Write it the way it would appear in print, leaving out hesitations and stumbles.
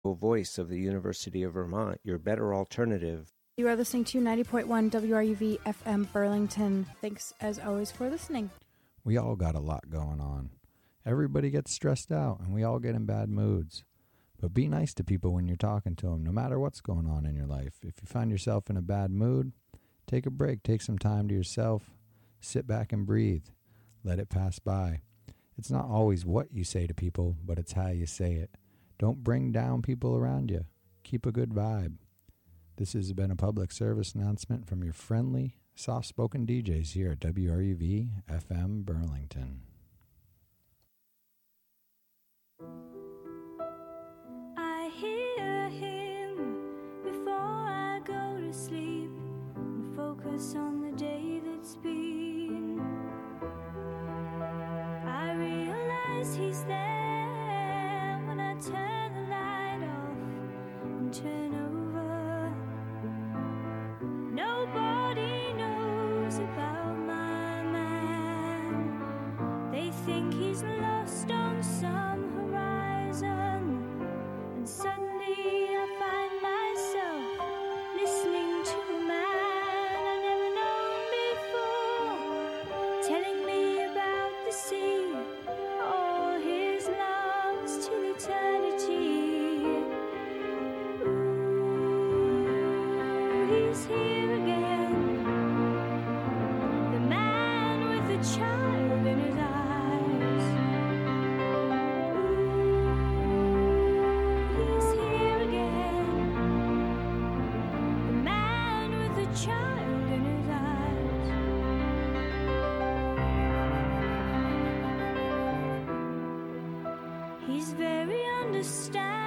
voice of the University of Vermont, your better alternative. You are listening to 90.1 WRUV FM Burlington. Thanks, as always, for listening. We all got a lot going on. Everybody gets stressed out, and we all get in bad moods. But be nice to people when you're talking to them, no matter what's going on in your life. If you find yourself in a bad mood, take a break. Take some time to yourself. Sit back and breathe. Let it pass by. It's not always what you say to people, but it's how you say it. Don't bring down people around you. Keep a good vibe. This has been a public service announcement from your friendly, soft-spoken DJs here at WRUV FM Burlington. I hear him before I go to sleep and focus on the day that's been. I realize he's there when I turn the light off and turn over. Nobody knows about my man. They think he's lost on some horizon, and suddenly I find myself listening to a man I never known before, telling me about the sea, all his loves till eternity. Ooh, he's here again, the man with the child in his eyes. Ooh, he's here again, the man with the child in his eyes. He's very understanding.